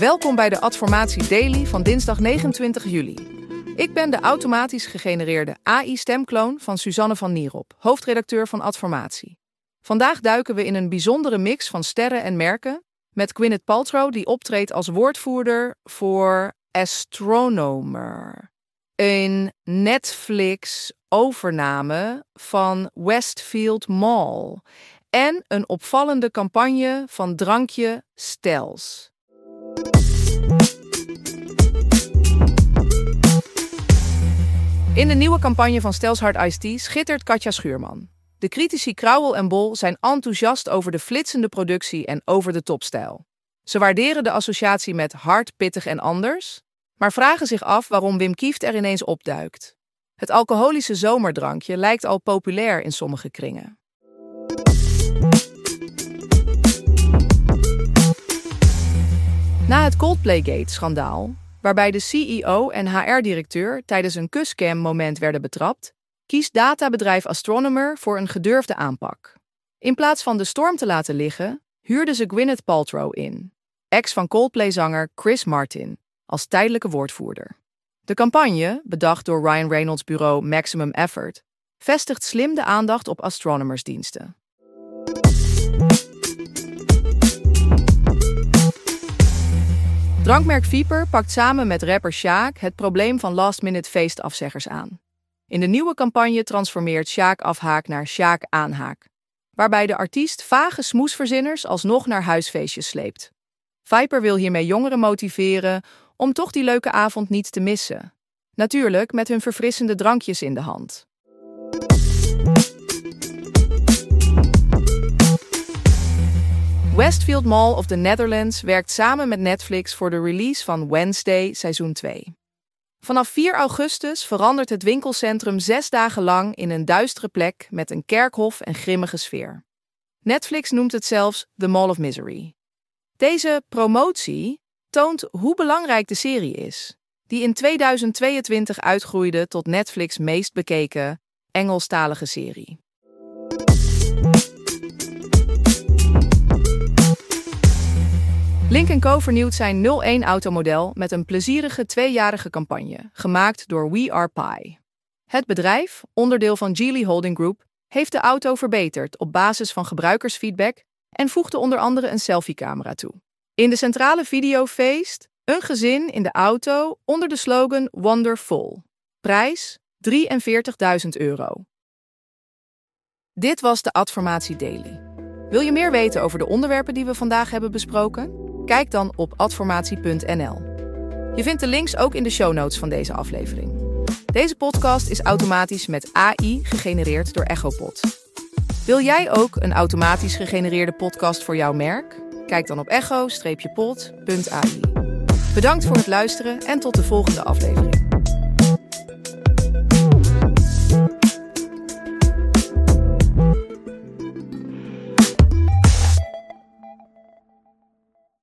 Welkom bij de Adformatie Daily van dinsdag 29 juli. Ik ben de automatisch gegenereerde AI-stemkloon van Suzanne van Nierop, hoofdredacteur van Adformatie. Vandaag duiken we in een bijzondere mix van sterren en merken met Gwyneth Paltrow die optreedt als woordvoerder voor Astronomer. Een Netflix-overname van Westfield Mall en een opvallende campagne van drankje Stels. In de nieuwe campagne van Stels Hard Iced Tea schittert Katja Schuurman. De critici Krauwel en Bol zijn enthousiast over de flitsende productie en over de topstijl. Ze waarderen de associatie met hard, pittig en anders, maar vragen zich af waarom Wim Kieft er ineens opduikt. Het alcoholische zomerdrankje lijkt al populair in sommige kringen. Na het Coldplaygate-schandaal, waarbij de CEO en HR-directeur tijdens een kuscam-moment werden betrapt, kiest databedrijf Astronomer voor een gedurfde aanpak. In plaats van de storm te laten liggen, huurden ze Gwyneth Paltrow in, ex van Coldplay-zanger Chris Martin, als tijdelijke woordvoerder. De campagne, bedacht door Ryan Reynolds' bureau Maximum Effort, vestigt slim de aandacht op astronomersdiensten. Drankmerk Viper pakt samen met rapper Sjaak het probleem van last-minute feestafzeggers aan. In de nieuwe campagne transformeert Sjaak afhaak naar Sjaak aanhaak, waarbij de artiest vage smoesverzinners alsnog naar huisfeestjes sleept. Viper wil hiermee jongeren motiveren om toch die leuke avond niet te missen. Natuurlijk met hun verfrissende drankjes in de hand. Westfield Mall of the Netherlands werkt samen met Netflix voor de release van Wednesday seizoen 2. Vanaf 4 augustus verandert het winkelcentrum 6 dagen lang in een duistere plek met een kerkhof en grimmige sfeer. Netflix noemt het zelfs The Mall of Misery. Deze promotie toont hoe belangrijk de serie is, die in 2022 uitgroeide tot Netflix' meest bekeken Engelstalige serie. Lynk & Co vernieuwt zijn 01-automodel met een plezierige 2-jarige campagne, gemaakt door We Are Pi. Het bedrijf, onderdeel van Geely Holding Group, heeft de auto verbeterd op basis van gebruikersfeedback en voegde onder andere een selfiecamera toe. In de centrale video feest een gezin in de auto onder de slogan Wonderful. Prijs €43.000. Dit was de Adformatie Daily. Wil je meer weten over de onderwerpen die we vandaag hebben besproken? Kijk dan op adformatie.nl. Je vindt de links ook in de show notes van deze aflevering. Deze podcast is automatisch met AI gegenereerd door Echopod. Wil jij ook een automatisch gegenereerde podcast voor jouw merk? Kijk dan op echo-pod.ai. Bedankt voor het luisteren en tot de volgende aflevering.